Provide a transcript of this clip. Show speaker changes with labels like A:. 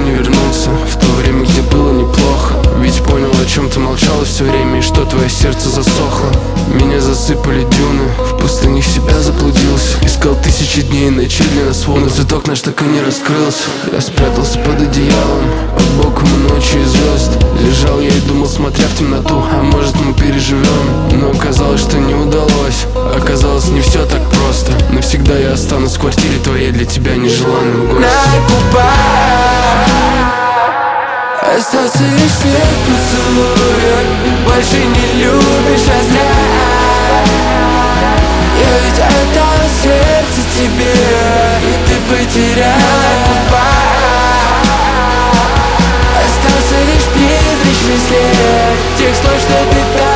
A: не вернуться в то время, где было неплохо. Ведь понял, о чем ты молчала все время, и что твое сердце засохло. Меня засыпали дюны, в пустыне себя заблудился. Искал тысячи дней и ночей для нас волны, цветок наш так и не раскрылся. Я спрятался под одеялом, под боком и ночью и звезд. Лежал я и думал, смотря в темноту, а может мы переживем. Но оказалось, что не удалось. Оказалось, не все так просто. Навсегда я останусь в квартире твоей, для тебя нежеланным гостем.
B: На губах остался лишь след поцелуя. Больше не любишь, а зря. Я ведь отдал сердце тебе, и ты потерял. На губах остался лишь призрачный след тех слов, что ты так